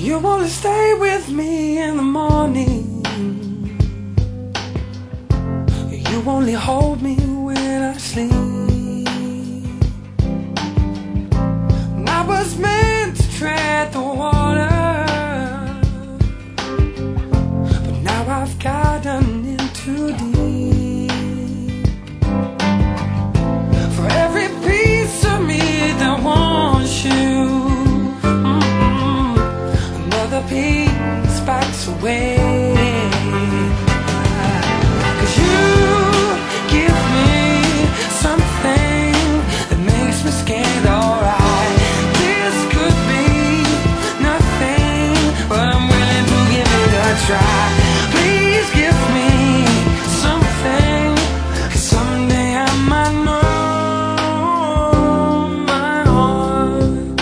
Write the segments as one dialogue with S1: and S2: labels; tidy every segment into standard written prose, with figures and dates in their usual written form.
S1: You wanna stay with me in the morning. You only hold me when I sleep. And I was meant to tread the water, but now I've gotten in too deep. For every piece of me that wants you, another piece backs away. Please give me something, 'cause someday I might know my heart.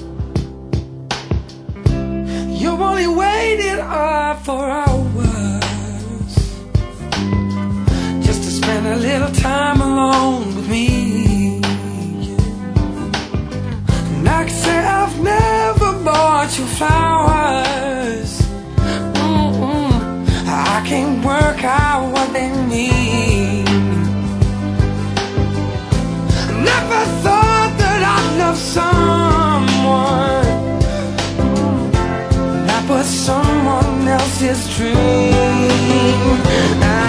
S1: You only waited up for hours just to spend a little time alone with me. And I can say I've never bought you flowers. I can't work out what they mean. I never thought that I'd love someone that was someone else's dream.